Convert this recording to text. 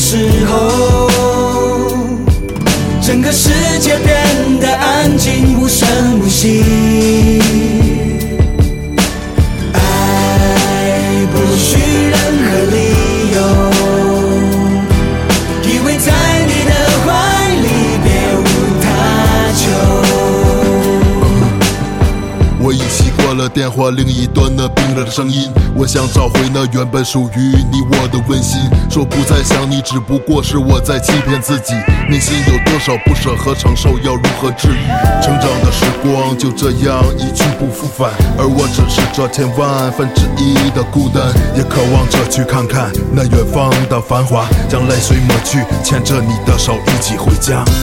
时候，整个世界变得安静，无声无息。爱不需任何理由，依偎在你的怀里，别无他求。 我已习惯了电话另一端那冰冷的声音，我想找回那原本属于你我的温馨。说不再想你，只不过是我在欺骗自己。内心有多少不舍和承受，要如何治愈？成长的时光就这样一去不复返，而我只是这千万分之一的孤单，也渴望着去看看那远方的繁华，将泪水抹去，牵着你的手一起回家。